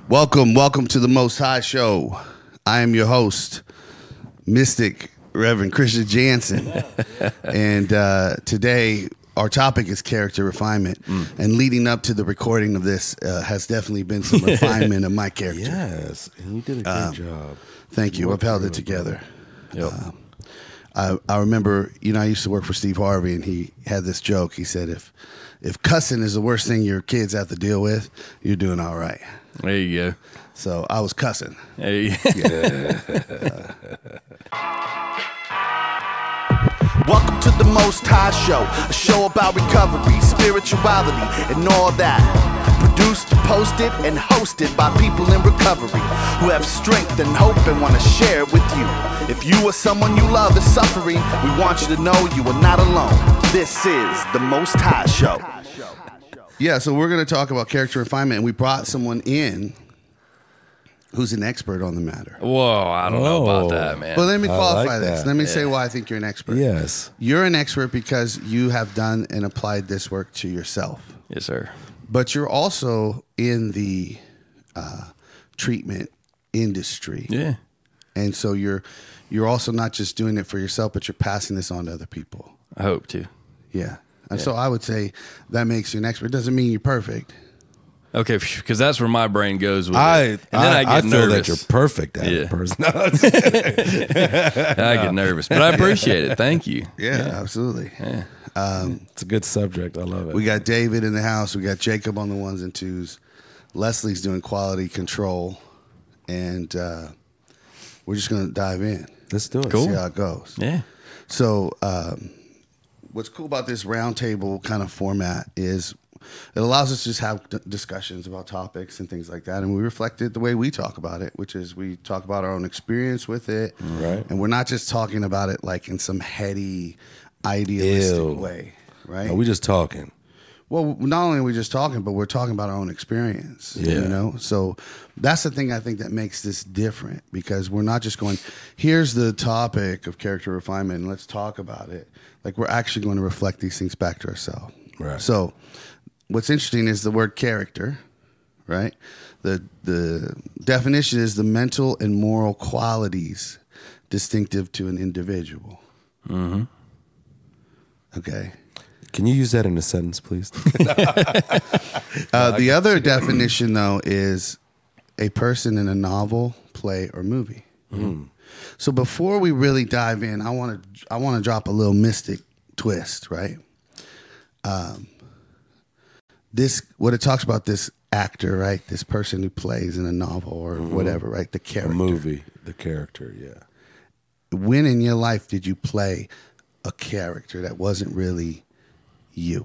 Welcome to the Most High Show. I am your host, Mystic Reverend Christian Jansen. And today, our topic is character refinement. And leading up to the recording of this has definitely been some refinement of my character. Yes, and you did a great job. Thank you. I've held it together. Yep. I remember, I used to work for Steve Harvey, and he had this joke. He said, if cussing is the worst thing your kids have to deal with, you're doing all right. There you go. So I was cussing. Hey. Welcome to the Most High Show, a show about recovery, spirituality, and all that. Produced, posted, and hosted by people in recovery who have strength and hope and want to share it with you. If you or someone you love is suffering, we want you to know you are not alone. This is the Most High Show. Yeah, so we're going to talk about character refinement, and we brought someone in who's an expert on the matter. Whoa, I don't know about that, man. But let me qualify like this. that. Let me say why I think you're an expert. Yes. You're an expert because you have done and applied this work to yourself. Yes, sir. But you're also in the treatment industry. Yeah. And so you're also not just doing it for yourself, but you're passing this on to other people. I hope to. Yeah. And so I would say that makes you an expert. It doesn't mean you're perfect. Okay, because that's where my brain goes with it. I And then I get feel nervous. that you're perfect at Yeah. it, person. I get nervous, but I appreciate it. Thank you. Yeah. Absolutely. Yeah. It's a good subject. I love it. We got David in the house. We got Jacob on the ones and twos. Leslie's doing quality control. And we're just going to dive in. Let's do it. Cool. See how it goes. Yeah. So what's cool about this roundtable kind of format is it allows us to just have discussions about topics and things like that. And we reflect it the way we talk about it, which is we talk about our own experience with it. Right. And we're not just talking about it like in some heady, idealistic Ew. way, right? Are we just talking? Well, not only are we just talking, but we're talking about our own experience, Yeah. So that's the thing I think that makes this different, because we're not just going, here's the topic of character refinement and let's talk about it. Like, we're actually going to reflect these things back to ourselves. Right. So what's interesting is the word character, right? The definition is the mental and moral qualities distinctive to an individual. Mm-hmm. Okay. Can you use that in a sentence, please? The other definition, though, is a person in a novel, play, or movie. So before we really dive in, I want to drop a little mystic twist, right? What it talks about, this actor, right? This person who plays in a novel or whatever, right? The A character. movie, the character, yeah. When in your life did you play a character that wasn't really you?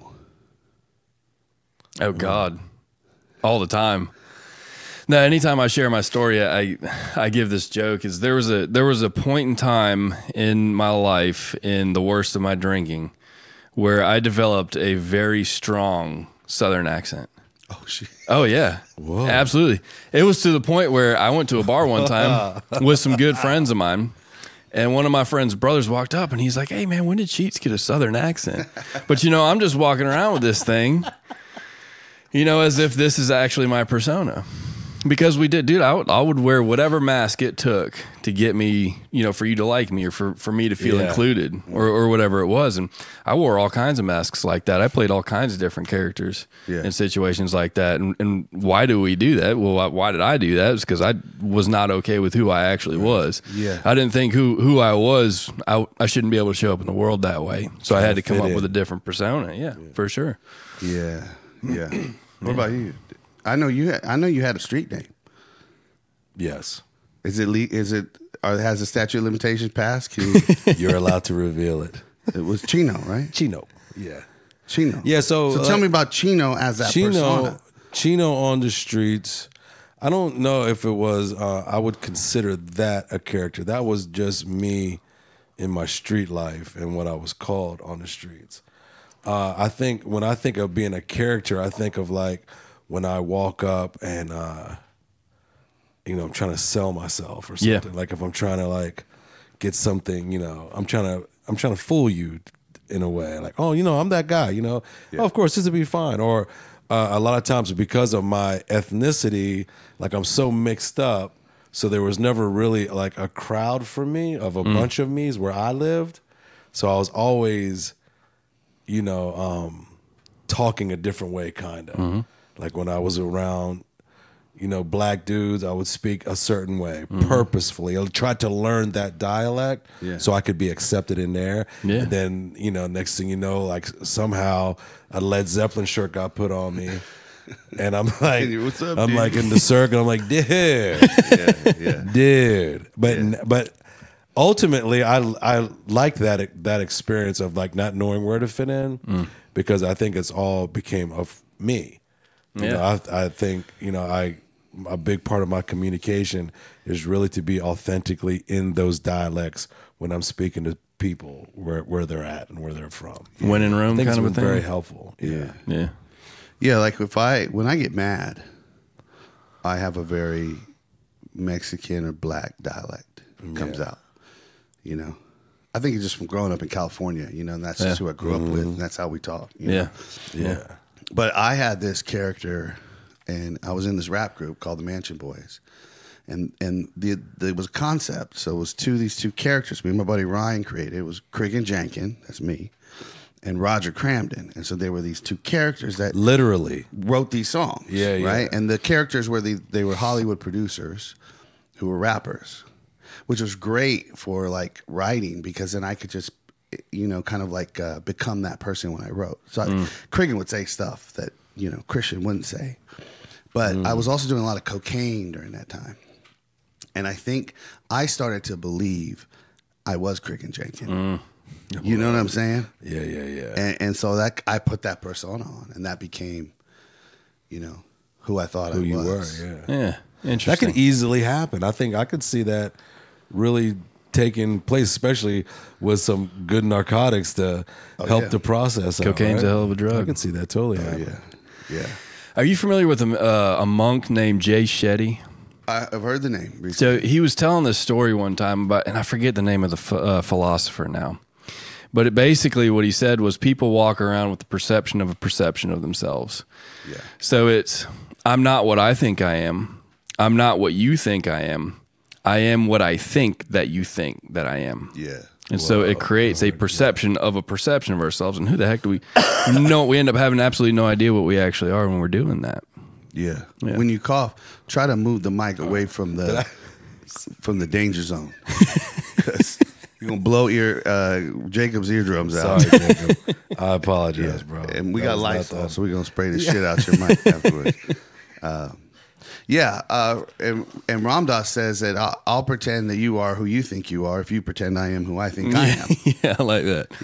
Oh, God. All the time. Now, anytime I share my story, I give this joke. Is there was a point in time in my life, in the worst of my drinking, where I developed a very strong Southern accent. Oh, shit. Oh, yeah. Whoa. Absolutely. It was to the point where I went to a bar one time with some good friends of mine, and one of my friend's brothers walked up, and he's like, "Hey, man, when did Sheets get a Southern accent?" But, I'm just walking around with this thing, as if this is actually my persona. Because we did, dude, I would wear whatever mask it took to get me, for you to like me, or for me to feel included, or whatever it was. And I wore all kinds of masks like that. I played all kinds of different characters in situations like that. And why do we do that? Well, why did I do that? It's because I was not okay with who I actually was. Yeah. I didn't think who I was, I shouldn't be able to show up in the world that way. So I had to come up with a different persona. Yeah, for sure. Yeah. Yeah. What about you? I know you had a street name. Yes. Has the statute of limitations passed? You're allowed to reveal it. It was Chino, right? Chino. Yeah. Chino. Yeah, so tell me about Chino as that persona. Chino on the streets. I don't know if it was, I would consider that a character. That was just me in my street life and what I was called on the streets. I think when I think of being a character, I think of like when I walk up and, I'm trying to sell myself or something. Yeah. Like if I'm trying to like get something, I'm trying to fool you in a way. Like, oh, I'm that guy, Oh, of course, this will be fine. Or a lot of times because of my ethnicity, like I'm so mixed up, so there was never really like a crowd for me of a bunch of me's where I lived. So I was always, talking a different way, kind of. Like when I was around, black dudes, I would speak a certain way purposefully. I tried to learn that dialect so I could be accepted in there. Yeah. And then, next thing you know, like somehow a Led Zeppelin shirt got put on me. And I'm like, What's up, I'm dude? like in the circle. I'm like, dude, dude. But ultimately, I like that experience of like not knowing where to fit in because I think it's all became of me. I think a big part of my communication is really to be authentically in those dialects when I'm speaking to people where they're at and where they're from. When in Rome, I think kind it's of a been thing. very helpful. Yeah. Yeah. Yeah, like when I get mad, I have a very Mexican or black dialect comes out. I think it's just from growing up in California, and that's just who I grew up with, and that's how we talk. Yeah. Yeah. But I had this character, and I was in this rap group called the Mansion Boys, and there was a concept. So it was these two characters. Me and my buddy Ryan created. It was Cregan Jankin, that's me, and Roger Cramden. And so they were these two characters that Literally wrote these songs. Yeah, right. yeah. And the characters were they were Hollywood producers who were rappers, which was great for like writing because then I could just kind of like become that person when I wrote. So Cregan would say stuff that Christian wouldn't say. But I was also doing a lot of cocaine during that time. And I think I started to believe I was Cregan Jenkins. You know what I'm saying? Yeah. And so that I put that persona on, and that became, who I thought I was. Who you were, yeah. Yeah. Interesting. That could easily happen. I think I could see that really taking place, especially with some good narcotics to help the process. Cocaine's out, right? a hell of a drug. I could see that totally happening. Yeah. Are you familiar with a monk named Jay Shetty? I've heard the name recently. So he was telling this story one time about, and I forget the name of the philosopher now, but basically what he said was people walk around with the perception of themselves. Yeah. So it's, I'm not what I think I am. I'm not what you think I am. I am what I think that you think that I am. Yeah. And so it creates a perception of ourselves. And who the heck do we know? We end up having absolutely no idea what we actually are when we're doing that. Yeah. Yeah. When you cough, try to move the mic away from the danger zone. 'Cause you're gonna blow Jacob's eardrums out. Sorry, Jacob. I apologize, bro. And we That got was not Lysol, the- so we're gonna spray the shit out your mic afterwards. And Ram Dass says that I'll pretend that you are who you think you are if you pretend I am who I think I am. Yeah, I like that.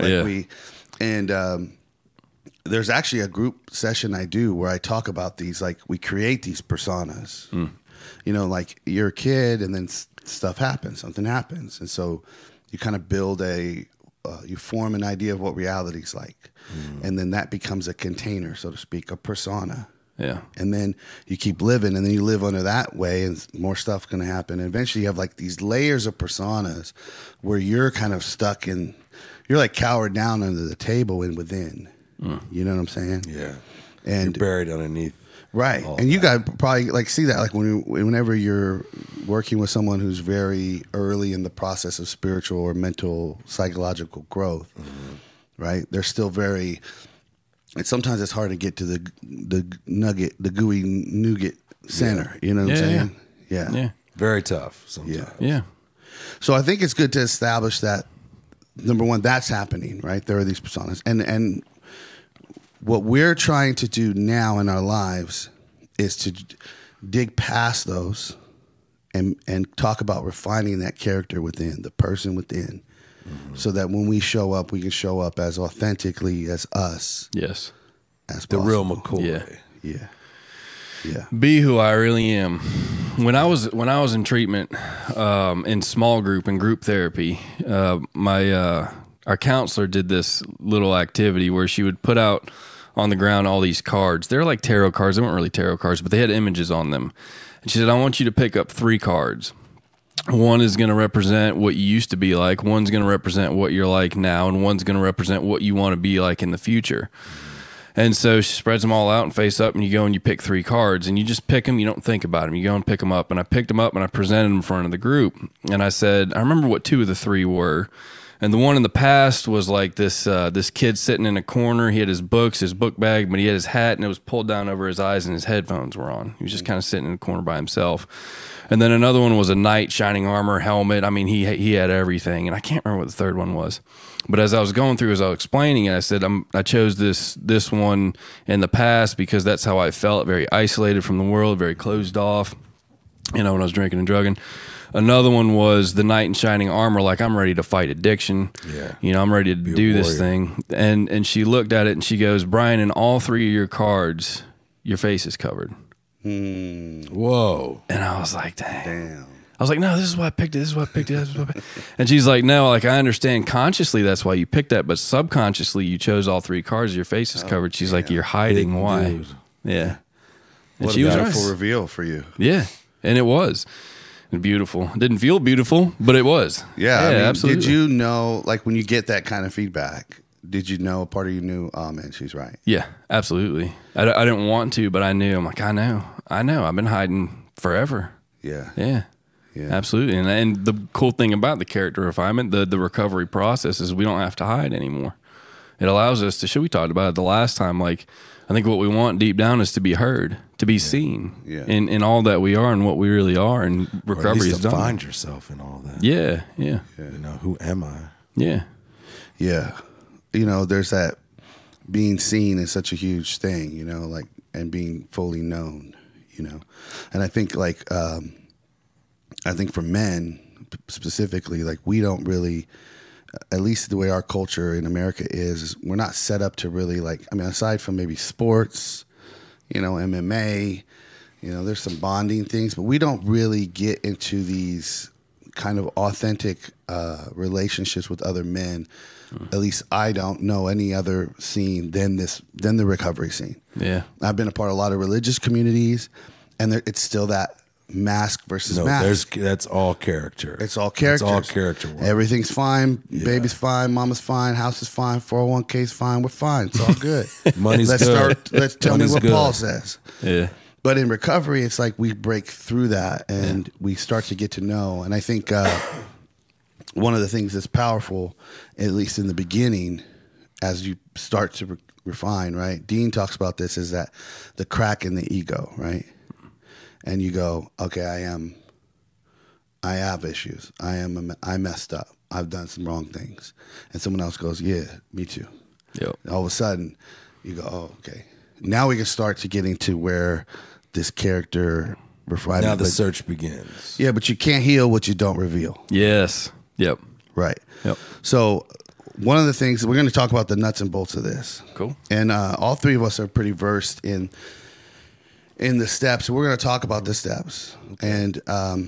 There's actually a group session I do where I talk about these, like we create these personas. Like you're a kid and then stuff happens, something happens, and so you kind of build you form an idea of what reality's like, and then that becomes a container, so to speak, a persona. Yeah. And then you keep living, and then you live under that way, and more stuff's going to happen. And eventually you have like these layers of personas where you're kind of stuck in, you're like cowered down under the table and within. You know what I'm saying? Yeah. And You're buried underneath. right. all And you that. guys probably like see that like whenever you're working with someone who's very early in the process of spiritual or mental psychological growth, right? They're still very. And sometimes it's hard to get to the gooey nougat center. You know what I'm saying? Yeah. Yeah. Very tough sometimes. Yeah. So I think it's good to establish that, number one, that's happening, right? There are these personas. And what we're trying to do now in our lives is to dig past those and talk about refining that character within, the person within. So that when we show up, we can show up as authentically as us Yes. as The possible. real McCoy. Yeah. Yeah. Be who I really am. When I was in treatment, in small group and group therapy, our counselor did this little activity where she would put out on the ground all these cards. They're like tarot cards. They weren't really tarot cards, but they had images on them. And she said, I want you to pick up 3 cards. One is going to represent what you used to be like. One's going to represent what you're like now. And one's going to represent what you want to be like in the future. And so she spreads them all out and face up, and you go and you pick 3 cards, and you just pick them. You don't think about them. You go and pick them up. And I picked them up, and I presented them in front of the group. And I said, I remember what 2 of the 3 were. And the one in the past was like this kid sitting in a corner. He had his books, his book bag, but he had his hat, and it was pulled down over his eyes, and his headphones were on. He was just kind of sitting in a corner by himself. And then another one was a knight, shining armor, helmet. I mean, he had everything. And I can't remember what the third one was. But as I was going through, as I was explaining it, I said, I chose this one in the past because that's how I felt, very isolated from the world, very closed off, when I was drinking and drugging. Another one was the knight in shining armor, like I'm ready to fight addiction. Yeah. I'm ready to do this thing. And she looked at it and she goes, Brian, in all 3 of your cards, your face is covered. Whoa. And I was like, dang. Damn. I was like, no, this is why I picked it. This is why I picked it. This is why I picked it. And she's like, no, like I understand consciously that's why you picked that, but subconsciously you chose all 3 cards. Your face is covered. She's like, you're hiding why. Dude. Yeah. And What she a was beautiful right. reveal for you. Yeah. And it was beautiful. It didn't feel beautiful, but it was. Yeah, I mean, absolutely. Did you know, like when you get that kind of feedback, did you know, a part of you knew, oh man, she's right? Yeah, absolutely. I didn't want to, but I knew. I'm like, I know. I've been hiding forever. Yeah. Yeah. Yeah. Absolutely. And the cool thing about the character refinement, the recovery process, is we don't have to hide anymore. It allows us to, we talked about it the last time, like, I think what we want deep down is to be heard, to be seen in all that we are and what we really are. And recovery is done. Find yourself in all that. Yeah. Who am I? Yeah. Yeah. There's that being seen is such a huge thing, like, and being fully known, And I think for men specifically, like we don't really, at least the way our culture in America is we're not set up to really aside from maybe sports, MMA, there's some bonding things, but we don't really get into these kind of authentic relationships with other men. At least I don't know any other scene than the recovery scene. Yeah. I've been a part of a lot of religious communities, and it's still that mask versus mask. That's all character. It's all character. It's all character work. Everything's fine. Baby's fine. Mama's fine. House is fine. 401k's fine. We're fine. It's all good. Money's Let's good. Let's tell Money's me what good. Paul says. Yeah. But in recovery, it's like we break through that and we start to get to know. And I think one of the things that's powerful, at least in the beginning, as you start to refine, right? Dean talks about this, is that the crack in the ego, right? And you go, okay, I have issues. I messed up. I've done some wrong things. And someone else goes, yeah, me too. Yep. All of a sudden, you go, oh, okay. Now we can start to getting to where this character refinement. Now the search begins. Yeah, but you can't heal what you don't reveal. Yes. Yep. Right. Yep. So one of the things, we're going to talk about the nuts and bolts of this. Cool. And all 3 of us are pretty versed in the steps. We're going to talk about the steps. And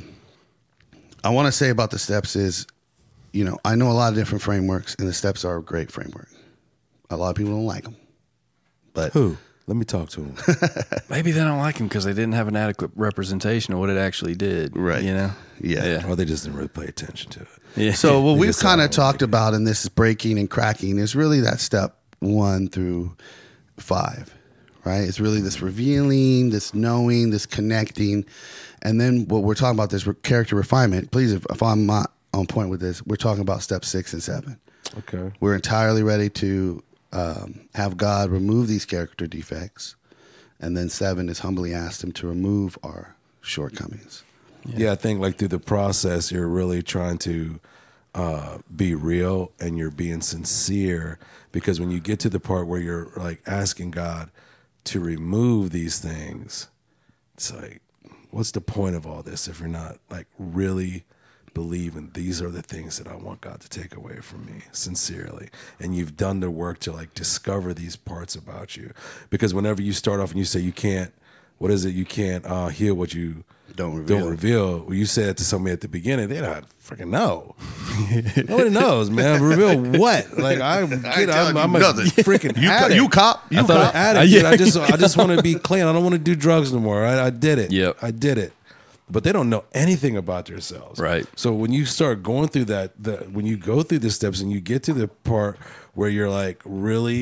I want to say about the steps is, I know a lot of different frameworks, and the steps are a great framework. A lot of people don't like them. But Who? Let me talk to him. Maybe they don't like him because they didn't have an adequate representation of what it actually did. Right. Yeah. Or they just didn't really pay attention to it. Yeah. So what we've just kind of don't talked about in this breaking and cracking is really that step 1 through 5, right? It's really this revealing, this knowing, this connecting. And then what we're talking about, this character refinement. Please, if I'm not on point with this, we're talking about step 6 and 7. Okay. We're entirely ready to have God remove these character defects. And then 7 is humbly ask him to remove our shortcomings. Yeah, I think like through the process, you're really trying to be real and you're being sincere, because when you get to the part where you're like asking God to remove these things, it's like, what's the point of all this if you're not like really believing these are the things that I want God to take away from me sincerely? And you've done the work to like discover these parts about you. Because whenever you start off and you say you can't, what is it? You can't heal what you Don't reveal. Well, you said it to somebody at the beginning, they don't freaking know. Nobody knows, man. Reveal what? Like I'm a freaking addict. You cop. I thought an addict. Yeah. I just want to be clean. I don't want to do drugs no more. I did it. Yep. I did it. But they don't know anything about themselves. Right. So when you start going through when you go through the steps and you get to the part where you're like really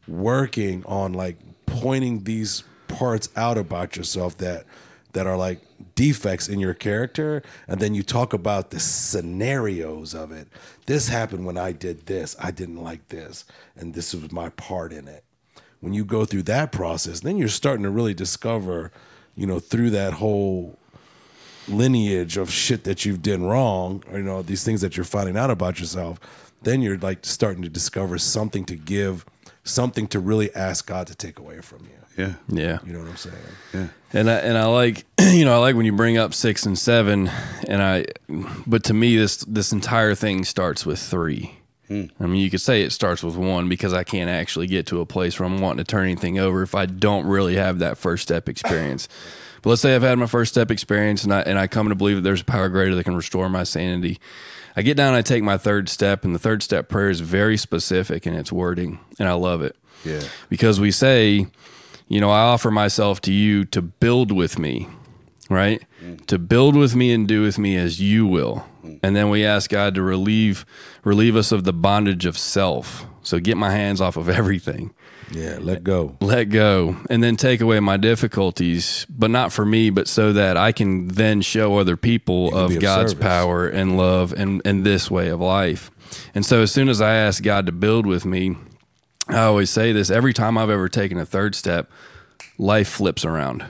working on like pointing these parts out about yourself that are like defects in your character, and then you talk about the scenarios of it. This happened when I did this. I didn't like this, and this was my part in it. When you go through that process, then you're starting to really discover, through that whole lineage of shit that you've done wrong, or, these things that you're finding out about yourself, then you're like starting to discover something to give, something to really ask God to take away from you. Yeah. Yeah. You know what I'm saying? Yeah. And I like, I like when you bring up 6 and 7, but to me, this entire thing starts with 3. I mean, you could say it starts with 1 because I can't actually get to a place where I'm wanting to turn anything over if I don't really have that first step experience. But let's say I've had my first step experience and I come to believe that there's a power greater that can restore my sanity. I get down and I take my 3rd step, and the 3rd step prayer is very specific in its wording, and I love it. Yeah. Because we say, I offer myself to you to build with me, right? To build with me and do with me as you will. And then we ask God to relieve us of the bondage of self. So get my hands off of everything. Yeah, let go. Let go. And then take away my difficulties, but not for me, but so that I can then show other people of God's power and love and this way of life. And so as soon as I ask God to build with me, I always say this, every time I've ever taken a 3rd step, life flips around.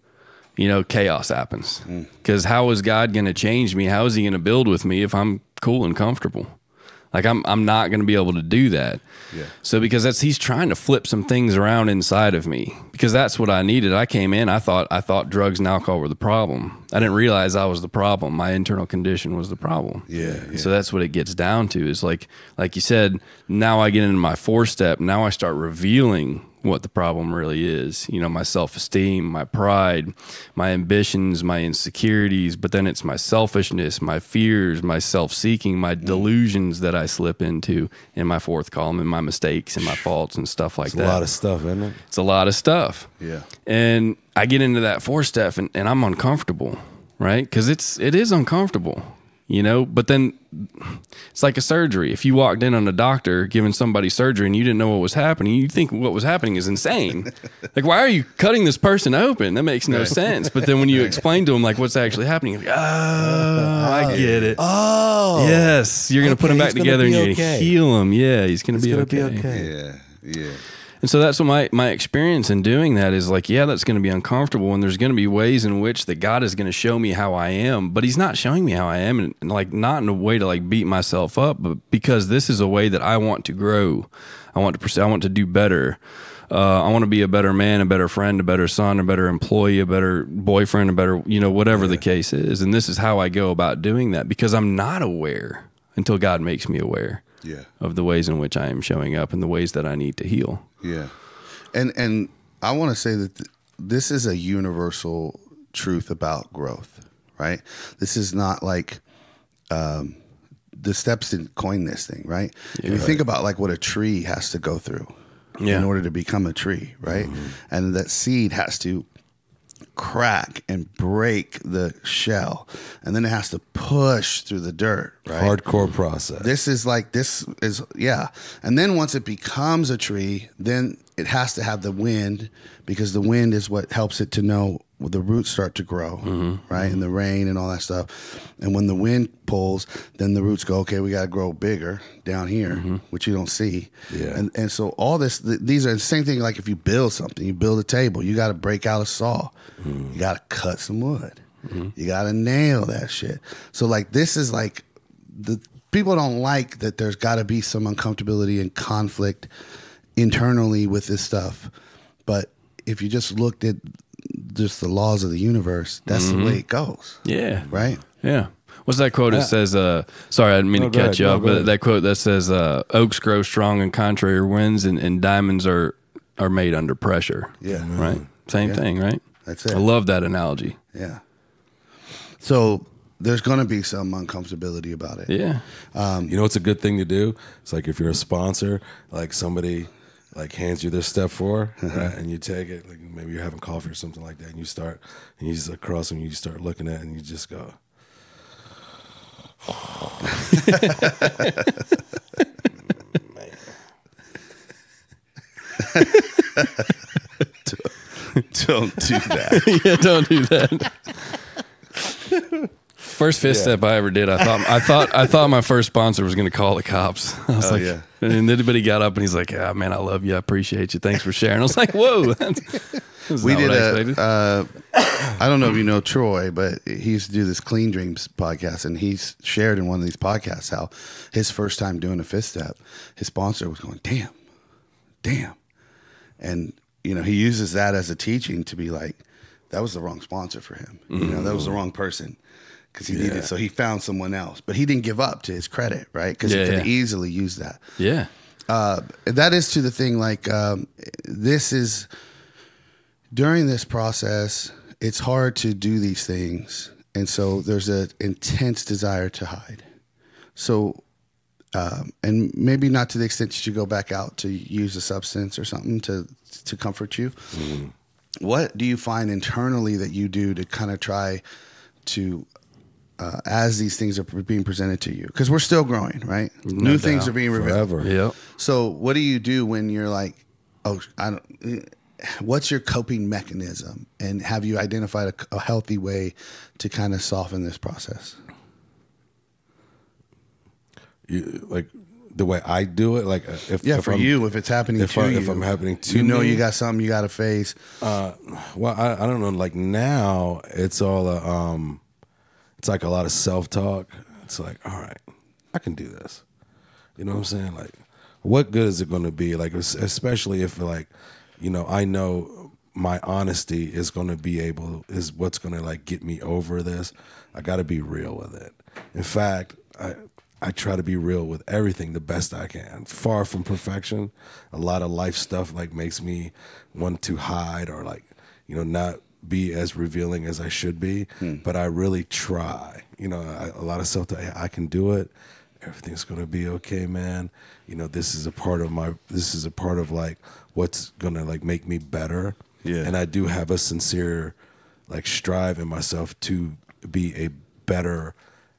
Chaos happens. Because how is God going to change me? How is he going to build with me if I'm cool and comfortable? Like I'm not going to be able to do that. Yeah. So because he's trying to flip some things around inside of me, because that's what I needed. I came in, I thought drugs and alcohol were the problem. I didn't realize I was the problem. My internal condition was the problem. Yeah. So that's what it gets down to is like you said, now I get into my 4th step. Now I start revealing what the problem really is. My self-esteem, my pride, my ambitions, my insecurities, but then it's my selfishness, my fears, my self-seeking, my delusions that I slip into in my 4th column, and my mistakes and my faults and stuff like that. It's a lot of stuff, isn't it? It's a lot of stuff. Yeah. And I get into that 4th step and I'm uncomfortable, right? Because it is uncomfortable. But then it's like a surgery. If you walked in on a doctor giving somebody surgery and you didn't know what was happening, you think what was happening is insane. Like, why are you cutting this person open? That makes no sense. But then when you explain to them like what's actually happening, you're like, I get it. Oh, yes, you're going to put him back together and you're going to heal him. Yeah, he's going to be okay. Yeah. And so that's what my experience in doing that is like, yeah, that's going to be uncomfortable. And there's going to be ways in which that God is going to show me how I am, but he's not showing me how I am. And like, not in a way to like beat myself up, but because this is a way that I want to grow. I want to pursue, I want to do better. I want to be a better man, a better friend, a better son, a better employee, a better boyfriend, a better, whatever the case is. And this is how I go about doing that because I'm not aware until God makes me aware of the ways in which I am showing up and the ways that I need to heal. Yeah. And I want to say that this is a universal truth about growth, right? This is not like the steps didn't coin this thing, right? Yeah. If you think about like what a tree has to go through in order to become a tree, right? Mm-hmm. And that seed has to crack and break the shell, and then it has to push through the dirt, right? Hardcore process. This is and then once it becomes a tree, then it has to have the wind, because the wind is what helps it to know the roots start to grow, right? And the rain and all that stuff. And when the wind pulls, then the roots go, okay, we got to grow bigger down here, which you don't see. Yeah. And so all this, these are the same thing. Like if you build something, you build a table, you got to break out a saw, you got to cut some wood, you got to nail that shit. So like this is like the people don't like that. There's got to be some uncomfortability and conflict internally with this stuff, but if you just looked at just the laws of the universe, that's the way it goes. Yeah. Right? Yeah. What's that quote that says, sorry, I didn't mean to cut you off, but that quote that says, oaks grow strong in contrary winds and diamonds are made under pressure. Yeah. Right? Same thing, right? That's it. I love that analogy. Yeah. So there's going to be some uncomfortability about it. Yeah. It's a good thing to do? It's like if you're a sponsor, like somebody like hands you this step 4, right? And you take it, like maybe you're having coffee or something like that, and you just across them, you start looking at it, and you just go, man. Don't do that. Yeah, don't do that. First fist step I ever did, I thought my first sponsor was going to call the cops. I was like, yeah. And then he got up and he's like, "Yeah, man, I love you. I appreciate you. Thanks for sharing." I was like, "Whoa." We did I don't know if you know Troy, but he used to do this Clean Dreams podcast, and he's shared in one of these podcasts how his first time doing a fist step, his sponsor was going, damn. And, you know, he uses that as a teaching to be like, that was the wrong sponsor for him. You know, that was the wrong person because he needed, so he found someone else. But he didn't give up, to his credit, right? Because he could easily use that. Yeah. That is to the thing, like, this is, during this process, it's hard to do these things. And so there's an intense desire to hide. So, and maybe not to the extent that you go back out to use a substance or something to comfort you. Mm-hmm. What do you find internally that you do to kind of try to, as these things are being presented to you? Because we're still growing, right? New things are being revealed. Yep. So what do you do when you're like, what's your coping mechanism? And have you identified a healthy way to kind of soften this process? Like the way I do it, like if if it's happening to you, if I'm happening to you know, me, you got something you got to face. Well, I don't know. Like now, it's all it's like a lot of self-talk. It's like, all right, I can do this. You know what I'm saying? Like, what good is it going to be? Like, especially if like, you know, I know my honesty is going to is what's going to like get me over this. I got to be real with it. In fact, I try to be real with everything the best I can. Far from perfection. A lot of life stuff like makes me want to hide or like, you know, not be as revealing as I should be. But I really try. You know, a lot of stuff that I can do it. Everything's gonna be okay, man. You know, this is a part of like what's gonna like make me better. Yeah. And I do have a sincere like strive in myself to be a better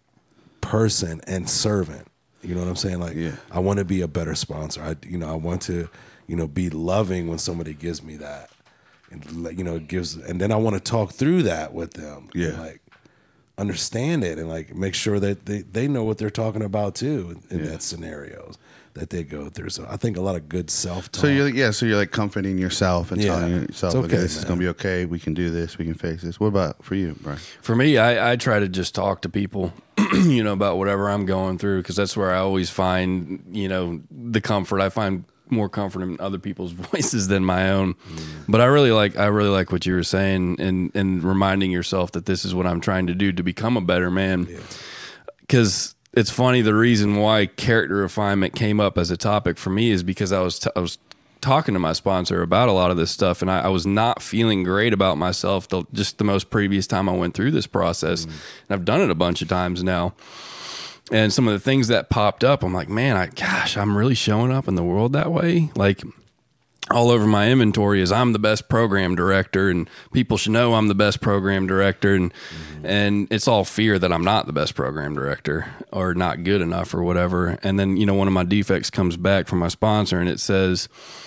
person and servant. You know what I'm saying? Like, I want to be a better sponsor. I want to, you know, be loving when somebody gives me that, and you know, and then I want to talk through that with them. Yeah, and, like, understand it and like make sure that they know what they're talking about too in that scenarios that they go through. So I think a lot of good self-talk. So you're like comforting yourself and telling yourself, okay, this is going to be okay. We can do this. We can face this. What about for you, Brian? For me, I try to just talk to people, you know, about whatever I'm going through, because that's where I always find, you know, the comfort. I find more comfort in other people's voices than my own. But I really like what you were saying and reminding yourself that this is what I'm trying to do to become a better man. Because it's funny, the reason why character refinement came up as a topic for me is because I was talking to my sponsor about a lot of this stuff, and I was not feeling great about myself just the most previous time I went through this process. And I've done it a bunch of times now. And some of the things that popped up, I'm like, man, I'm really showing up in the world that way. Like, all over my inventory is I'm the best program director, and people should know I'm the best program director. And it's all fear that I'm not the best program director or not good enough or whatever. And then, you know, one of my defects comes back from my sponsor and it says,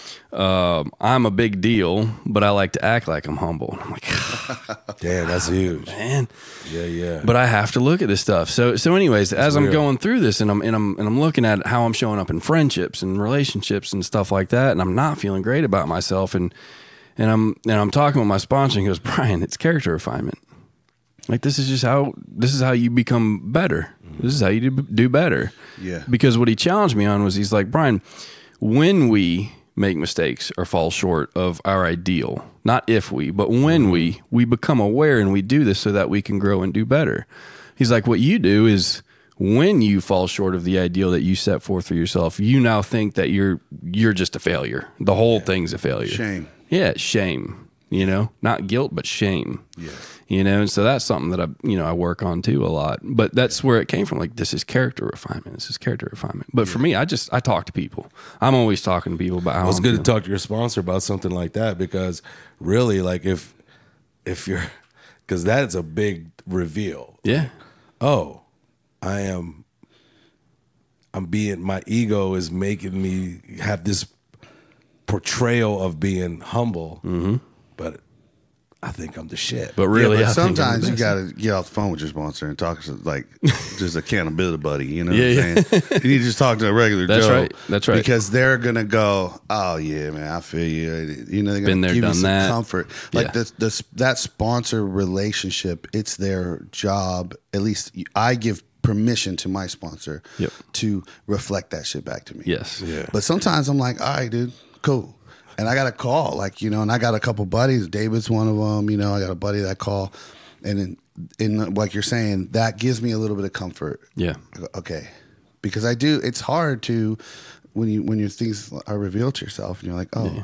I'm a big deal, but I like to act like I'm humble. And I'm like, damn, that's huge, man. Yeah. But I have to look at this stuff. So anyways, as I'm going through this and I'm looking at how I'm showing up in friendships and relationships and stuff like that, and I'm not feeling great about myself, and I'm talking with my sponsor, and he goes, Brian, it's character refinement. Like, this is how you become better. This is how you do better. Yeah. Because what he challenged me on was, he's like, Brian, when we make mistakes or fall short of our ideal, not if we, but when we become aware, and we do this so that we can grow and do better. He's like, what you do is, when you fall short of the ideal that you set forth for yourself, you now think that you're just a failure. The whole thing's a failure. Shame. Yeah, shame. You know, not guilt, but shame. Yeah. You know, and so that's something that I work on too a lot. But that's where it came from. Like, this is character refinement. This is character refinement. But for me, I talk to people. I'm always talking to people about how it's good to talk to your sponsor about something like that, because really, like, if you're, because that's a big reveal. Yeah. Oh, my ego is making me have this portrayal of being humble, but I think I'm the shit. But really, Yeah, but I think I'm sometimes the you best. got to get off the phone with your sponsor and talk to like just accountability buddy. You know Yeah, what I'm saying? You need to just talk to a regular That's Joe. right. That's right. Because they're gonna go, oh yeah, man, I feel you. You know, they're gonna Been there, give you done some that. comfort. Like Yeah. that sponsor relationship, it's their job. At least I give permission to my sponsor Yep. to reflect that shit back to me. Yes. Yeah. But sometimes I'm like, all right, dude, cool. And I got a call, like, you know, and I got a couple buddies. David's one of them, you know, I got a buddy that call. And in like you're saying, that gives me a little bit of comfort. Yeah. I go, okay. Because it's hard to, when your things are revealed to yourself and you're like, oh,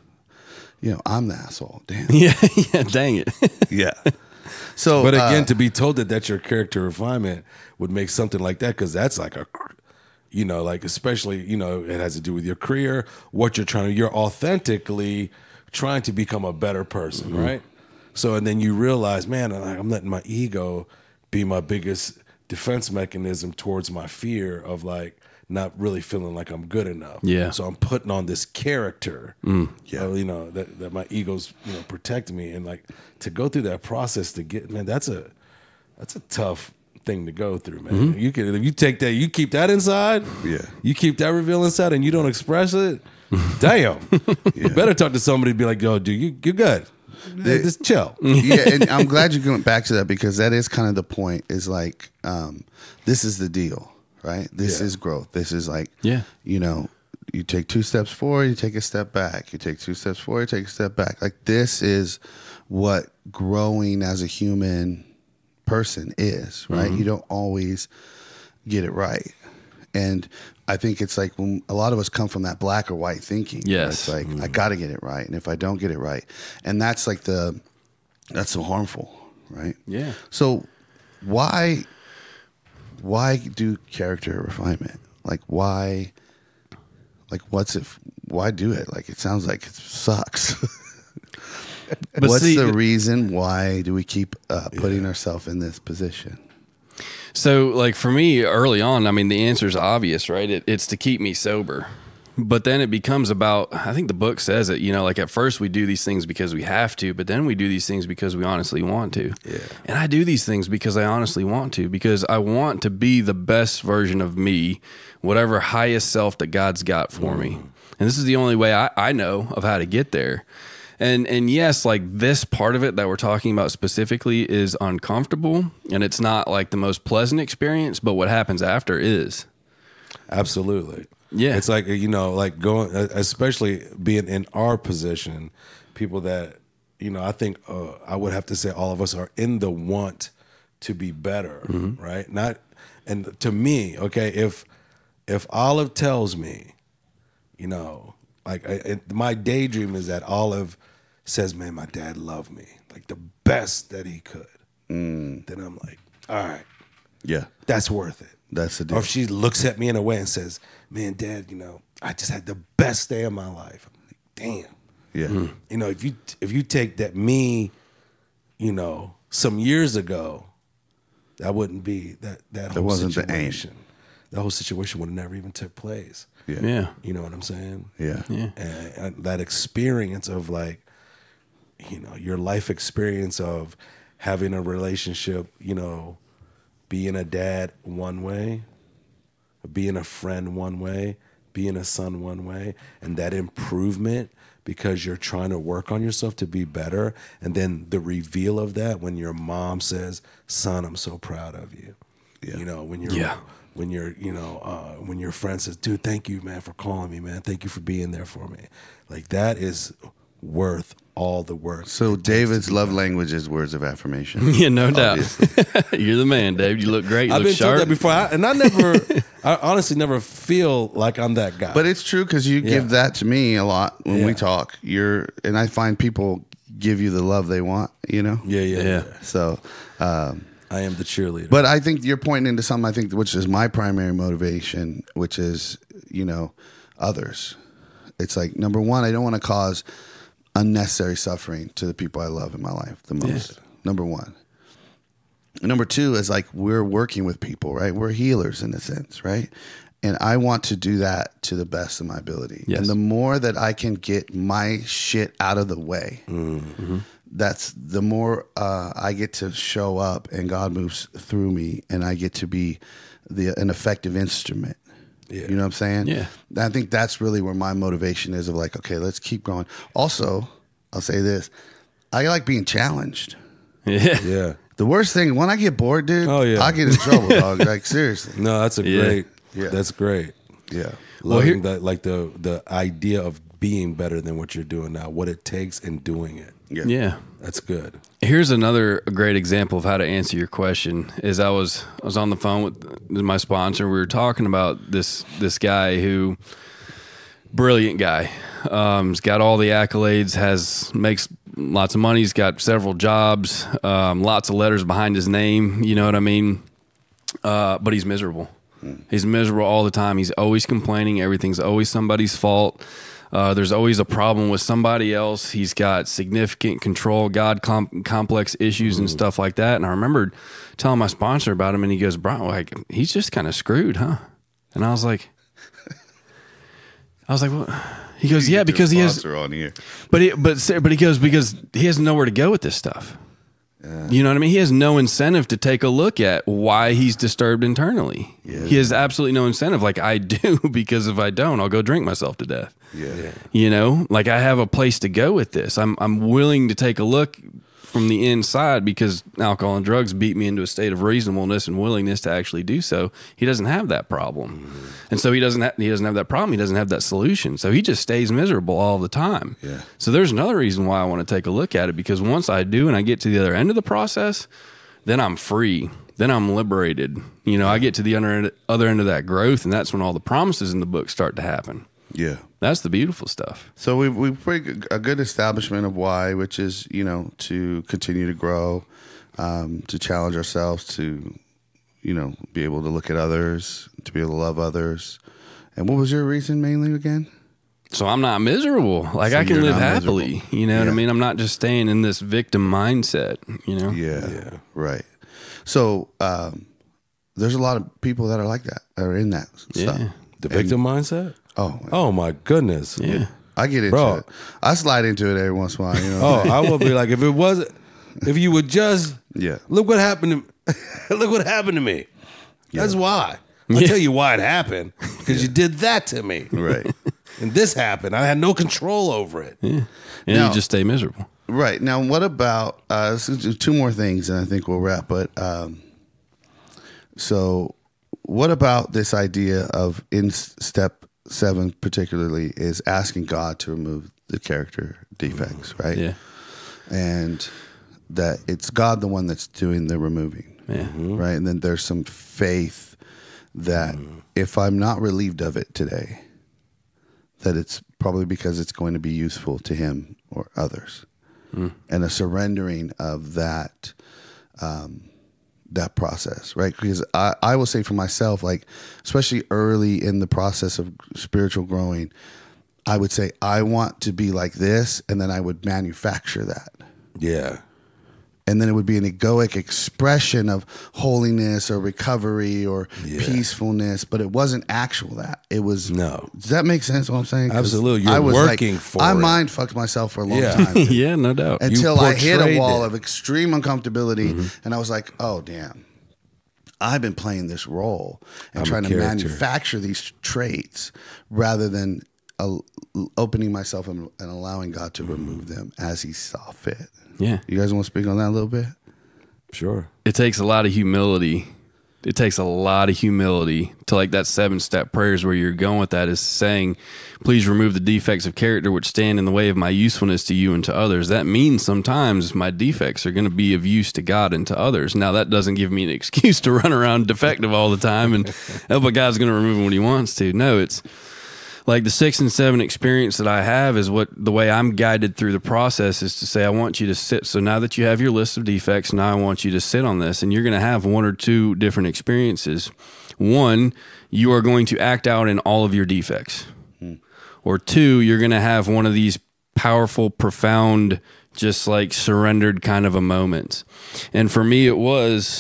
you know, I'm the asshole. Damn. Yeah. Yeah. Dang it. Yeah. So, But again, to be told that that's your character refinement would make something like that, because that's like a, you know, like especially, you know, it has to do with your career, what you're authentically trying to become a better person, right? So, and then you realize, man, I'm letting my ego be my biggest defense mechanism towards my fear of like not really feeling like I'm good enough. Yeah. So I'm putting on this character, you know, that my ego's, you know, protecting me, and like to go through that process to get, man, that's a tough thing to go through, man. You can, if you take that, you keep that inside. Yeah. You keep that reveal inside, and you don't express it. Damn. You better talk to somebody and be like, yo, dude, you're good. Just chill. yeah, and I'm glad you went back to that, because that is kind of the point. Is like, this is the deal, right? This Yeah. is growth. This is like, Yeah. you know, you take 2 steps forward, you take a step back. You take 2 steps forward, you take a step back. Like, this is what growing as a human person is, right? You don't always get it right. And I think it's like when a lot of us come from that black or white thinking. Yes. It's like, I got to get it right. And if I don't get it right, and that's like that's so harmful, right? Yeah. So why do character refinement? Like, why do it? Like, it sounds like it sucks. But What's see, the reason? Why do we keep putting ourselves in this position? So, like for me, early on, I mean, the answer is obvious, right? It's to keep me sober. But then it becomes about, I think the book says it, you know, like at first we do these things because we have to, but then we do these things because we honestly want to. Yeah. And I do these things because I honestly want to, because I want to be the best version of me, whatever highest self that God's got for me. And this is the only way I know of how to get there. And yes, like this part of it that we're talking about specifically is uncomfortable, and it's not like the most pleasant experience, but what happens after is. Absolutely. Yeah. It's like, you know, like going, especially being in our position, people that, you know, I think I would have to say all of us are in the want to be better, right? Not, and to me, okay, if Olive tells me, you know, like my daydream is that Olive says, man, my dad loved me like the best that he could. Then I'm like, all right, Yeah, that's worth it. that's the deal. Or if she looks at me in a way and says, man, Dad, you know, I just had the best day of my life. I'm like, damn. Yeah, You know, if you take that me, you know, some years ago, that wouldn't be that whole wasn't the aim. situation. That whole situation would have never even took place. Yeah. You know what I'm saying? yeah, Yeah. And that experience of like, you know, your life experience of having a relationship, you know, being a dad one way, being a friend one way, being a son one way, and that improvement because you're trying to work on yourself to be better. And then the reveal of that when your mom says, son, I'm so proud of you. Yeah. You know, when Yeah. when your friend says, dude, thank you, man, for calling me, man. Thank you for being there for me. Like, that is worth all the work. So David's love language is words of affirmation. Yeah, no doubt. Obviously. You're the man, Dave. You look great. You I've look been sharp. told that before, I honestly never feel like I'm that guy. But it's true, because you give Yeah. that to me a lot when we Yeah. talk. And I find people give you the love they want, you know? yeah. So, I am the cheerleader. but I think you're pointing into something, I think, which is my primary motivation, which is, you know, others. It's like, number one, I don't want to cause unnecessary suffering to the people I love in my life the most. Number one. Number two is like, we're working with people, right? We're healers in a sense, right? And I want to do that to the best of my ability. Yes. And the more that I can get my shit out of the way, that's the more I get to show up and God moves through me and I get to be an effective instrument. Yeah. You know what I'm saying? Yeah. I think that's really where my motivation is of like, okay, let's keep going. Also, I'll say this. I like being challenged. Yeah. Yeah. The worst thing, when I get bored, dude, Oh, yeah. I get in trouble, dog. Like, seriously. No, that's a Yeah. great. Yeah. That's great. Yeah. Loving that, like the idea of being better than what you're doing now, what it takes in doing it. Yeah. That's good. Here's another great example of how to answer your question. Is I was on the phone with my sponsor. We were talking about this guy who, brilliant guy, he's got all the accolades, makes lots of money. He's got several jobs, lots of letters behind his name. You know what I mean? But he's miserable. He's miserable all the time. He's always complaining. Everything's always somebody's fault. There's always a problem with somebody else. He's got significant control, complex issues and stuff like that. And I remembered telling my sponsor about him, and he goes, "Bro, like he's just kind of screwed, huh?" And I was like, "What?" He goes, "Yeah, because he has." On here. But he goes because he has nowhere to go with this stuff. You know what I mean? He has no incentive to take a look at why he's disturbed internally. Yeah. He has absolutely no incentive, like I do, because if I don't, I'll go drink myself to death. Yeah. You know, like I have a place to go with this. I'm willing to take a look from the inside because alcohol and drugs beat me into a state of reasonableness and willingness to actually do so. He doesn't have that problem. And so he doesn't have that problem. He doesn't have that solution. So he just stays miserable all the time. Yeah. So there's another reason why I want to take a look at it, because once I do and I get to the other end of the process, then I'm free. Then I'm liberated. You know, I get to the other end of that growth, and that's when all the promises in the book start to happen. Yeah. That's the beautiful stuff. So we've put a good establishment of why, which is, you know, to continue to grow, to challenge ourselves, to, you know, be able to look at others, to be able to love others. And what was your reason mainly again? So I'm not miserable. Like So I can you're live not happily. miserable. You know what I Yeah. mean? I'm not just staying in this victim mindset, you know? Yeah. Right. So there's a lot of people that are like that, that are in that stuff. Yeah. The victim mindset. Oh, my goodness. Yeah. I get into Bro. it. I slide into it every once in a while. You know what Oh, I'm saying? I will be like, if you would just Yeah. look what happened to look what happened to me. That's why. I'll tell you why it happened. Because you did that to me. Right. And this happened. I had no control over it. And Now- you just stay miserable. Right. Now, what about let's do two more things and I think we'll wrap. But so what about this idea of in step 7 particularly is asking God to remove the character defects, right? Yeah. And that it's God the one that's doing the removing. Yeah. Right. And then there's some faith that if I'm not relieved of it today, that it's probably because it's going to be useful to him or others. And a surrendering of that that process, right? Because I will say for myself, like, especially early in the process of spiritual growing, I would say, I want to be like this, and then I would manufacture that. Yeah. And then it would be an egoic expression of holiness or recovery or peacefulness, but it wasn't actual that. It was No. Does that make sense what I'm saying? 'Cause Absolutely. You're I was working for I it. mind fucked myself for a long Yeah. time. dude. Yeah, no doubt. Until I hit a portrayed wall it. of extreme uncomfortability, and I was like, "Oh damn, I've been playing this role and I'm a trying to character. manufacture these traits rather than opening myself and allowing God to remove them as He saw fit." Yeah. You guys want to speak on that a little bit? Sure. It takes a lot of humility. It takes a lot of humility to, like, that 7-step prayers where you're going with that is saying, please remove the defects of character which stand in the way of my usefulness to you and to others. That means sometimes my defects are going to be of use to God and to others. Now, that doesn't give me an excuse to run around defective all the time and but God's going to remove them when he wants to. No, it's like the 6 and 7 experience that I have is what the way I'm guided through the process is to say, I want you to sit. So now that you have your list of defects, now I want you to sit on this, and you're going to have 1 or 2 different experiences. 1, you are going to act out in all of your defects. Or 2, you're going to have one of these powerful, profound, just like surrendered kind of a moment. And for me, it was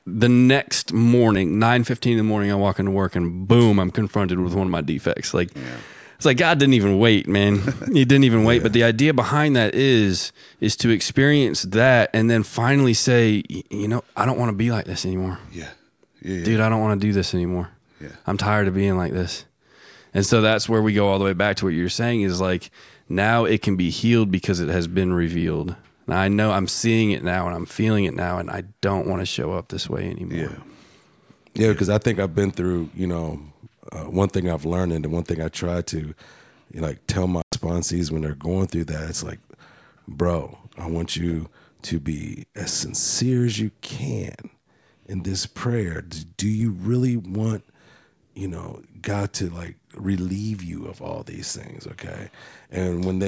the next morning, 9:15 in the morning, I walk into work and boom, I'm confronted with one of my defects. Like, it's like God didn't even wait, man. He didn't even wait. But the idea behind that is to experience that and then finally say, you know, I don't want to be like this anymore. Yeah. Dude, I don't want to do this anymore. Yeah. I'm tired of being like this. And so that's where we go all the way back to what you're saying is like, now it can be healed because it has been revealed. Now I know I'm seeing it now and I'm feeling it now, and I don't want to show up this way anymore. Yeah, because I think I've been through, you know, one thing I've learned and one thing I try to, you know, like tell my sponsees when they're going through that, it's like, bro, I want you to be as sincere as you can in this prayer. Do you really want, you know, God to like relieve you of all these things, okay? And when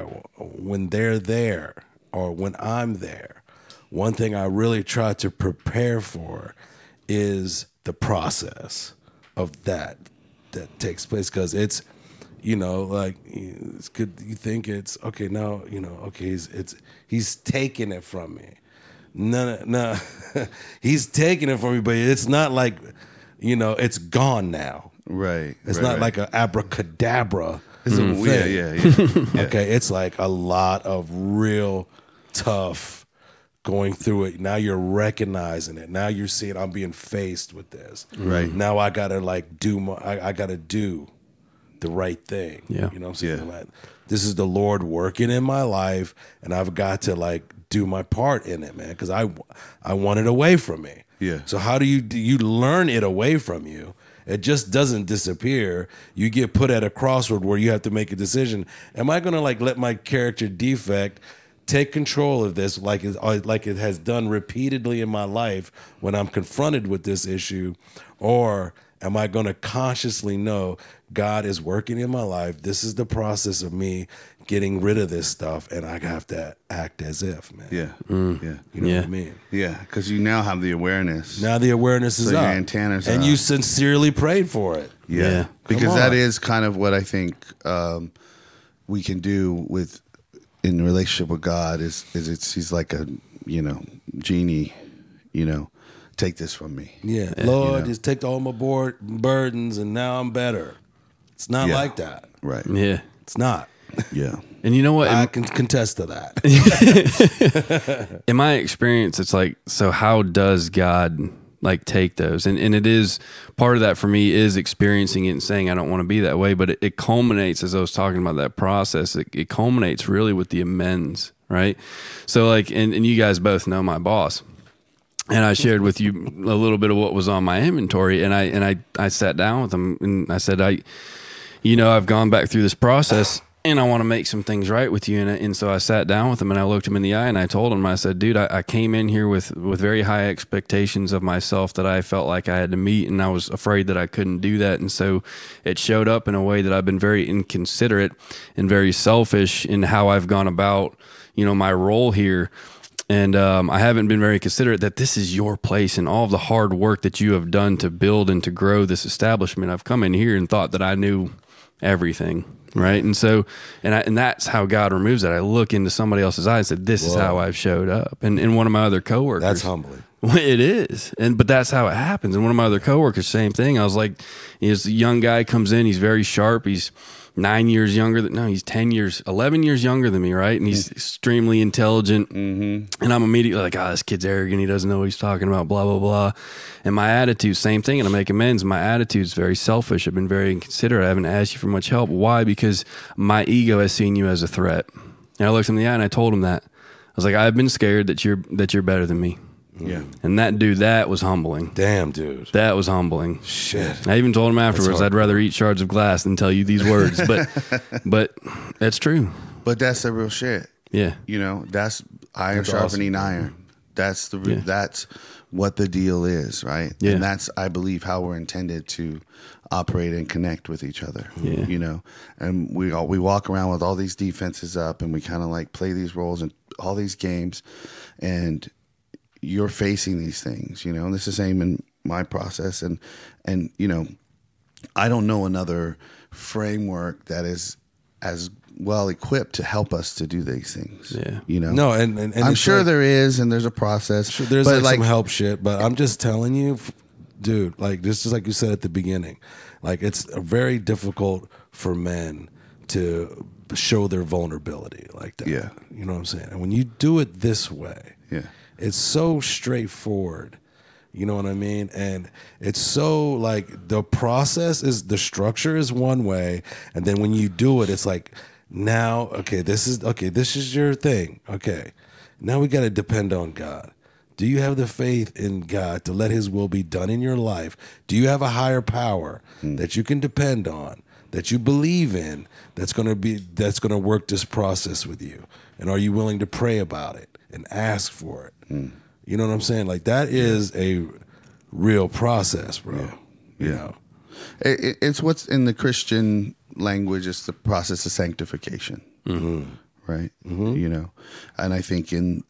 they're there or when I'm there, one thing I really try to prepare for is the process of that takes place, because it's, you know, like it's good. You think it's okay now, you know, okay, he's taking it from me. No, he's taking it from me, but it's not like, you know, it's gone now. Right. It's not like an abracadabra. thing. Yeah. Okay, it's like a lot of real tough going through it. Now you're recognizing it. Now you're seeing I'm being faced with this. Right. Now I gotta like I gotta do the right thing. Yeah. You know what I'm saying? Like, this is the Lord working in my life, and I've got to like do my part in it, man, because I want it away from me. Yeah. So how do you learn it away from you? It just doesn't disappear. You get put at a crossroad where you have to make a decision. Am I going to like let my character defect take control of this like it has done repeatedly in my life when I'm confronted with this issue? Or am I going to consciously know God is working in my life? This is the process of me getting rid of this stuff, and I have to act as if, man. Yeah. You know what I mean? Yeah, because you now have the awareness. Now the awareness is So up. your antennas and are you up. sincerely prayed for it. Yeah. Because Come that on. is kind of what I think we can do in relationship with God is he's like a, genie, take this from me. Yeah. Lord, just take all my burdens, and now I'm better. It's not Yeah. like that. Right. Yeah. It's not. Yeah. And you know what? I can contest to that. In my experience, it's like, so how does God like take those? And it is part of that for me is experiencing it and saying, I don't want to be that way. But it culminates, as I was talking about that process, it culminates really with the amends, right? So like, and you guys both know my boss. And I shared with you a little bit of what was on my inventory. And I sat down with him and I said, I've gone back through this process and I want to make some things right with you. And so I sat down with him and I looked him in the eye and I told him, I said, dude, I came in here with very high expectations of myself that I felt like I had to meet. And I was afraid that I couldn't do that. And so it showed up in a way that I've been very inconsiderate and very selfish in how I've gone about, my role here. And I haven't been very considerate that this is your place and all of the hard work that you have done to build and to grow this establishment. I've come in here and thought that I knew everything, right? And so, and that's how God removes that. I look into somebody else's eyes and said, this is how I've showed up. And one of my other coworkers. That's humbling. It is. But that's how it happens. And one of my other coworkers, same thing. I was like, this young guy comes in, he's very sharp. He's 11 years younger than me, right? And he's extremely intelligent. Mm-hmm. And I'm immediately like, this kid's arrogant. He doesn't know what he's talking about, blah, blah, blah. And my attitude, same thing. And I make amends. My attitude's very selfish. I've been very inconsiderate. I haven't asked you for much help. Why? Because my ego has seen you as a threat. And I looked him in the eye and I told him that. I was like, I've been scared that you're better than me. Yeah. And that was humbling. Damn, dude. That was humbling. Shit. I even told him afterwards, I'd rather eat shards of glass than tell you these words. But that's true. But that's the real shit. Yeah. That's iron sharpening iron. That's that's what the deal is, right? Yeah. And that's, I believe, how we're intended to operate and connect with each other. Yeah. And we walk around with all these defenses up, and we kind of like play these roles and all these games, and you're facing these things, and this is the same in my process. And I don't know another framework that is as well equipped to help us to do these things. Yeah. You know? No, and I'm it's sure like- there is, and there's a process. There's but like some help shit, but I'm just telling you, dude, like this is like you said at the beginning, like it's very difficult for men to show their vulnerability like that. Yeah. You know what I'm saying? And when you do it this way, Yeah. it's so straightforward. You know what I mean? And it's so like the process is the structure is one way, and then when you do it, it's like now, this is your thing. Okay. Now we got to depend on God. Do you have the faith in God to let his will be done in your life? Do you have a higher power that you can depend on, that you believe in, that's going to work this process with you? And are you willing to pray about it and ask for it? You know what I'm saying? Like that is a real process, bro. You know? It's what's in the Christian language. It's the process of sanctification, right? You know, and I think in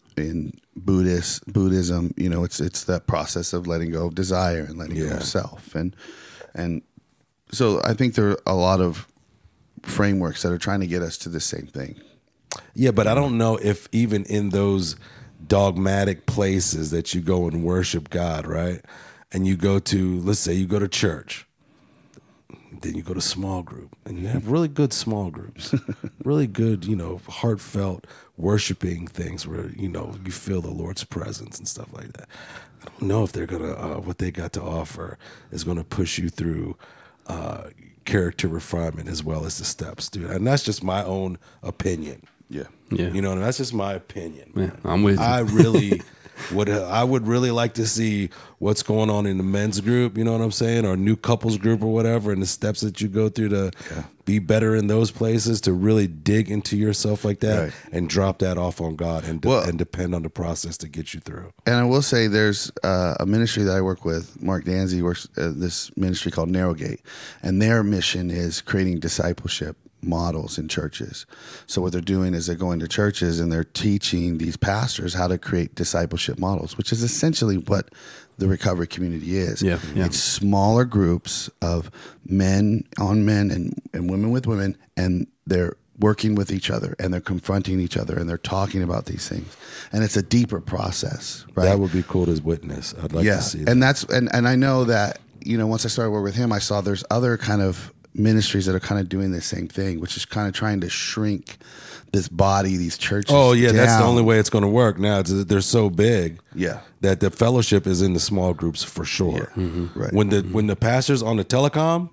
Buddhism, you know, it's that process of letting go of desire and letting go of self, and so I think there are a lot of frameworks that are trying to get us to the same thing. Yeah, but I don't know if even in those dogmatic places that you go and worship God, right? And you go to, let's say you go to church, then you go to small group, and you have really good small groups, really good, you know, heartfelt worshiping things where, you know, you feel the Lord's presence and stuff like that. I don't know if they're going to, what they got to offer is going to push you through character refinement as well as the steps, dude. And that's just my own opinion. Yeah. Yeah. You know, and that's just my opinion. Yeah, I'm with you. I really would really like to see what's going on in the men's group, you know what I'm saying, or new couples group or whatever, and the steps that you go through to be better in those places, to really dig into yourself like that, Right. and drop that off on God and depend on the process to get you through. And I will say there's a ministry that I work with. Mark Danzy works this ministry called Narrowgate, and their mission is creating discipleship models in churches. So what they're doing is they're going to churches and they're teaching these pastors how to create discipleship models, which is essentially what the recovery community is. Yeah, yeah. It's smaller groups of men on men and women with women, and they're working with each other and they're confronting each other and they're talking about these things. And it's a deeper process, right? That would be cool to witness. I'd like to see that. And that's and I know that, you know, once I started working with him, I saw there's other kind of ministries that are kind of doing the same thing, which is kind of trying to shrink this body, these churches. Oh yeah, that's the down. only way it's going to work now. They're so big, Yeah. that the fellowship is in the small groups for sure. Right. When the pastor's on the telecom,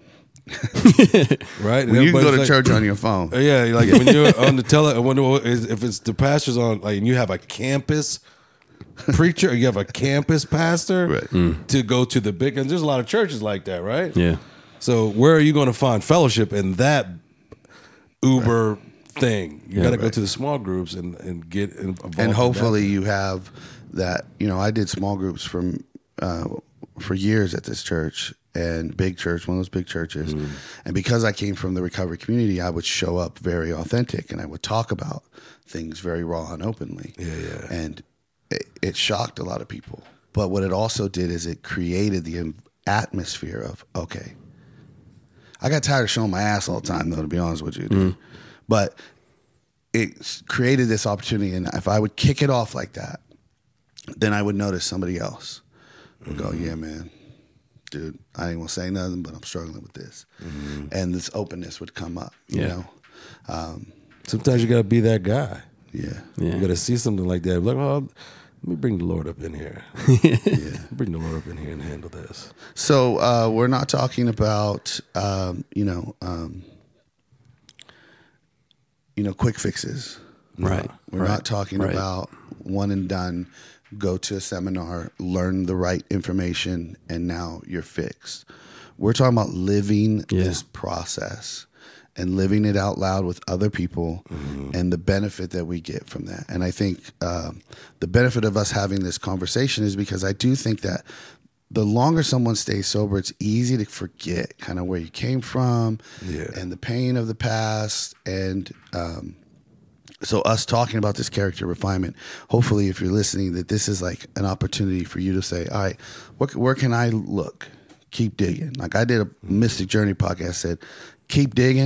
right? Well, you can go to like, church on your phone. Yeah, like when you're on the if it's the pastor's on, like, and you have a campus preacher, or you have a campus pastor Right. to go to the big, and there's a lot of churches like that, right? Yeah. So where are you going to find fellowship in that Uber thing? You got to go to the small groups and get involved. And in hopefully you have that. You know, I did small groups for years at this church, and big church, one of those big churches. And because I came from the recovery community, I would show up very authentic and I would talk about things very raw and openly. Yeah. And it shocked a lot of people. But what it also did is it created the atmosphere of, okay, I got tired of showing my ass all the time, though, to be honest with you, dude. But it created this opportunity, and if I would kick it off like that, then I would notice somebody else would go, yeah, man, dude, I ain't gonna say nothing, but I'm struggling with this. And this openness would come up, you know? Sometimes you got to be that guy. Yeah. You got to see something like that. Like, oh, let me bring the Lord up in here. Bring the Lord up in here and handle this. So we're not talking about, quick fixes. Right. We're not talking about one and done, go to a seminar, learn the right information, and now you're fixed. We're talking about living this process and living it out loud with other people and the benefit that we get from that. And I think the benefit of us having this conversation is because I do think that the longer someone stays sober, it's easy to forget kind of where you came from and the pain of the past. And so us talking about this character refinement, hopefully if you're listening, that this is like an opportunity for you to say, all right, where can I look? Keep digging. Like I did a Mystic Journey podcast, said, keep digging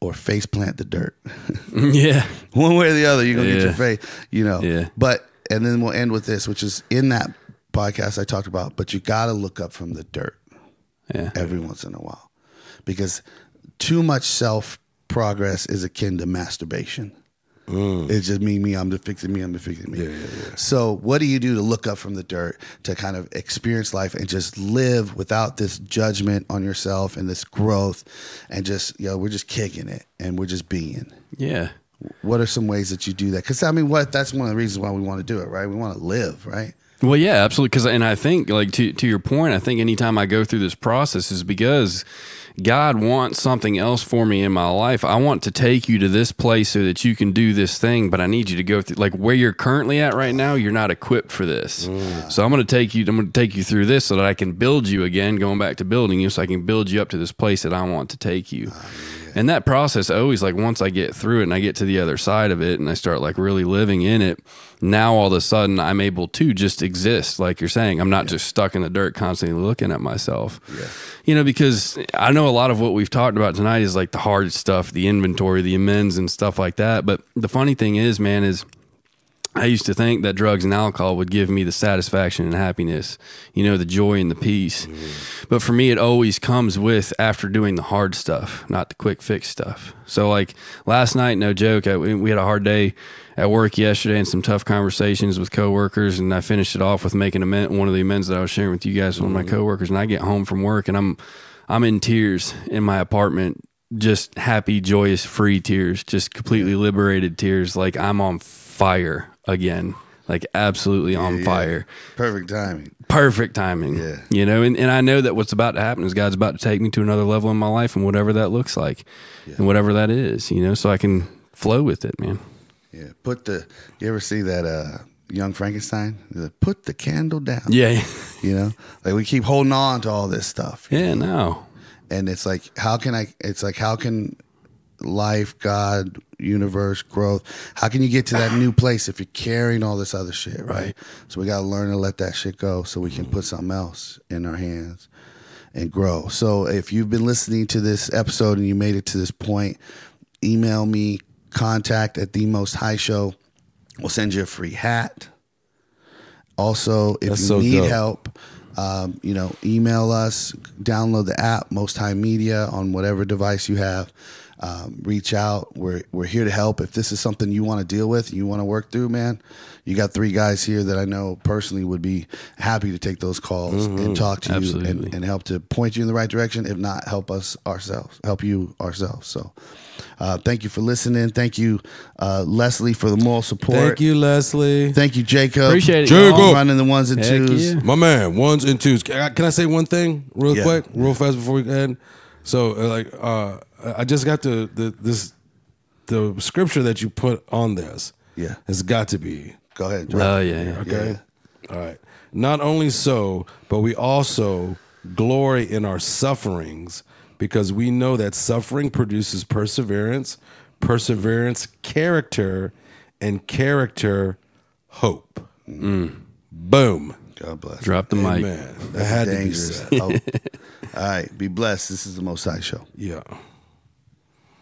or face plant the dirt. Yeah. One way or the other, you're going to get your face, Yeah. But, and then we'll end with this, which is in that podcast I talked about, but you got to look up from the dirt Yeah. every once in a while, because too much self progress is akin to masturbation. It's just me, I'm fixing me. Yeah. So what do you do to look up from the dirt, to kind of experience life and just live without this judgment on yourself and this growth, and just, we're just kicking it and we're just being? Yeah. What are some ways that you do that? Because that's one of the reasons why we want to do it, right? We want to live, right? Well, yeah, absolutely. And I think, like, to your point, I think anytime I go through this process is because God wants something else for me in my life. I want to take you to this place so that you can do this thing, but I need you to go through, like, where you're currently at right now, you're not equipped for this. So I'm going to take you through this so that I can build you again, going back to building you, so I can build you up to this place that I want to take you. And that process always, like, once I get through it and I get to the other side of it and I start, like, really living in it, now all of a sudden I'm able to just exist. Like you're saying, I'm not just stuck in the dirt constantly looking at myself. Because I know a lot of what we've talked about tonight is like the hard stuff, the inventory, the amends and stuff like that. But the funny thing is, man, is I used to think that drugs and alcohol would give me the satisfaction and happiness, the joy and the peace. But for me, it always comes with after doing the hard stuff, not the quick fix stuff. So like last night, no joke, we had a hard day at work yesterday and some tough conversations with coworkers, and I finished it off with making one of the amends that I was sharing with you guys, one of my coworkers, and I get home from work and I'm in tears in my apartment, just happy, joyous, free tears, just completely liberated tears, like I'm on fire again, like absolutely on fire. Perfect timing. Yeah. And I know that what's about to happen is God's about to take me to another level in my life, and whatever that looks like and whatever that is, so I can flow with it, man. Yeah. You ever see that Young Frankenstein? Put the candle down. Yeah. Like we keep holding on to all this stuff. Yeah, no. And it's like, how can life, God, universe, growth, how can you get to that new place if you're carrying all this other shit, right? So we got to learn to let that shit go so we can put something else in our hands and grow. So if you've been listening to this episode and you made it to this point, email me, contact at The Most High Show. We'll send you a free hat. Also, if you need help, email us, download the app, Most High Media, on whatever device you have. Reach out. We're here to help. If this is something you want to deal with, you want to work through, man, you got 3 guys here that I know personally would be happy to take those calls and talk to you and help to point you in the right direction. If not, help you ourselves. So thank you for listening. Thank you, Leslie, for the moral support. Thank you, Leslie. Thank you, Jacob. Appreciate it. Jacob. Running the ones and twos. Yeah. My man, 1s and 2s. Can I say one thing real quick, real fast before we end? So, I just got the scripture that you put on this. Yeah. Has got to be. Go ahead. Oh, yeah. Okay. All right. Not only so, but we also glory in our sufferings, because we know that suffering produces perseverance, character, and character, hope. Boom. God bless. Drop the mic. Man, that had to be Dangerous. said. All right. Be blessed. This is the Most High Show. Yeah.